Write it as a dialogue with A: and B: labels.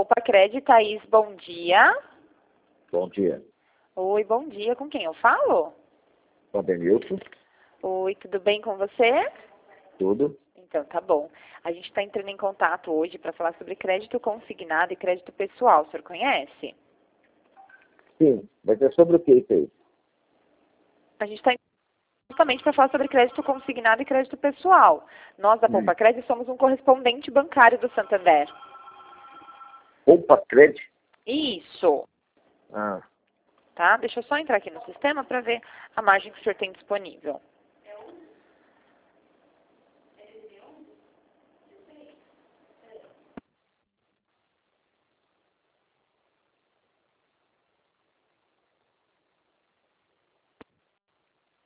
A: Poupa Cred, Thaís, bom dia.
B: Bom dia.
A: Oi, bom dia. Com quem eu falo?
B: Com Denilson.
A: Oi, tudo bem com você?
B: Tudo.
A: Então, tá bom. A gente está entrando em contato hoje para falar sobre crédito consignado e crédito pessoal. O senhor conhece?
B: Sim, mas é sobre o que isso aí?
A: A gente está justamente para falar sobre crédito consignado e crédito pessoal. Nós, da Poupa Cred, somos um correspondente bancário do Santander.
B: Poupa Cred?
A: Isso.
B: Ah,
A: Tá? Deixa eu só entrar aqui no sistema para ver a margem que o senhor tem disponível.